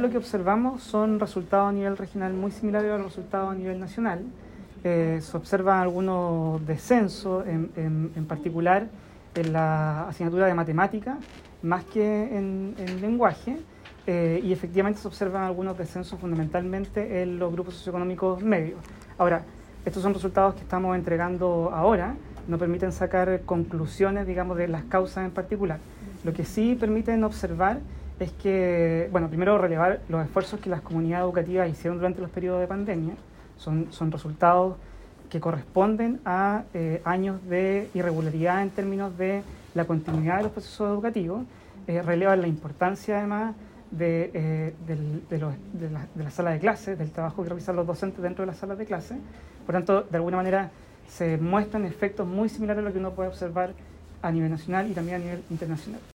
lo que observamos son resultados a nivel regional muy similares a los resultados a nivel nacional. Se observan algunos descensos, en particular en la asignatura de matemática, más que en lenguaje, y efectivamente se observan algunos descensos fundamentalmente en los grupos socioeconómicos medios. Ahora, estos son resultados que estamos entregando ahora, no permiten sacar conclusiones, digamos, de las causas en particular. Lo que sí permiten observar es que, bueno, primero relevar los esfuerzos que las comunidades educativas hicieron durante los periodos de pandemia. Son resultados que corresponden a años de irregularidad en términos de la continuidad de los procesos educativos. Relevan la importancia, además, de la sala de clases, del trabajo que realizan los docentes dentro de las salas de clases. Por tanto, de alguna manera se muestran efectos muy similares a lo que uno puede observar a nivel nacional y también a nivel internacional.